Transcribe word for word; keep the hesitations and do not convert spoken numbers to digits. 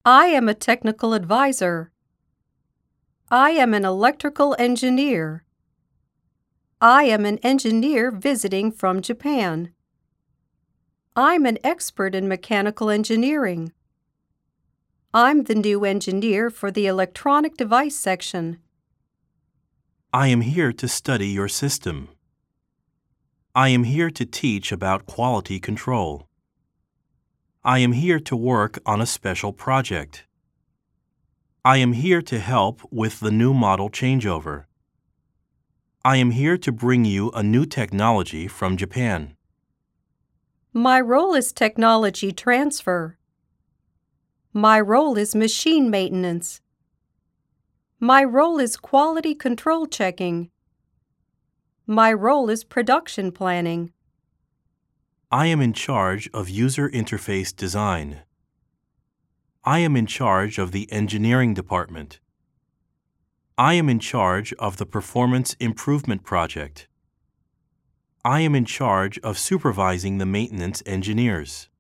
I am a technical advisor. I am an electrical engineer. I am an engineer visiting from Japan. I'm an expert in mechanical engineering. I'm the new engineer for the electronic device section. I am here to study your system. I am here to teach about quality control. I am here to work on a special project. I am here to help with the new model changeover. I am here to bring you a new technology from Japan. My role is technology transfer. My role is machine maintenance. My role is quality control checking. My role is production planning. I am in charge of user interface design. I am in charge of the engineering department. I am in charge of the performance improvement project. I am in charge of supervising the maintenance engineers.